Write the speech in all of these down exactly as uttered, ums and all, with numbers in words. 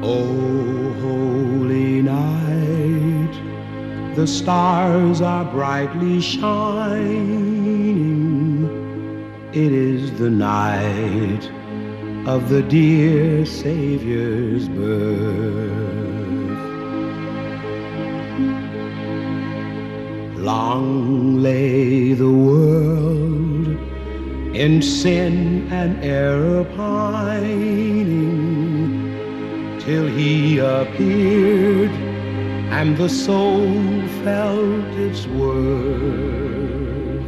O holy night, the stars are brightly shining. It is the night of the dear Savior's birth. Long lay the world in sin and error pining, till he appeared and the soul felt its worth.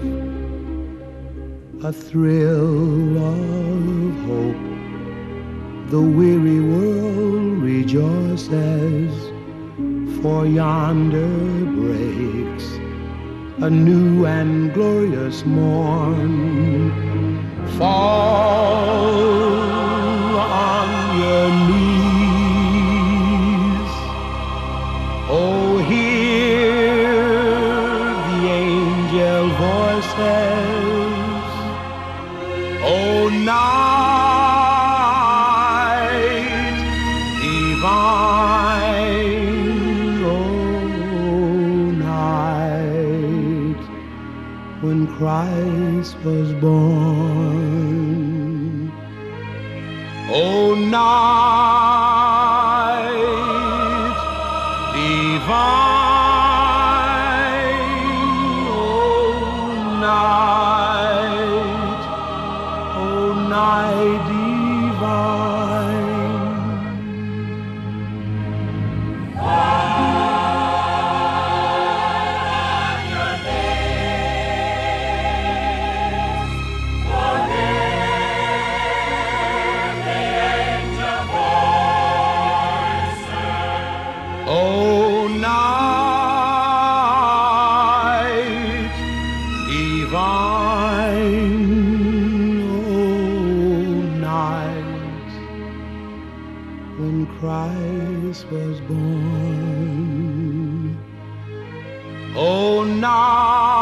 A thrill of hope, the weary world rejoices, for yonder breaks a new and glorious morn. Fall on your knees, oh, hear the angel voices, oh, night divine, oh, night when Christ was born, oh, night divine, oh, night, oh, night divine. Oh, night divine, oh, night when Christ was born, oh, night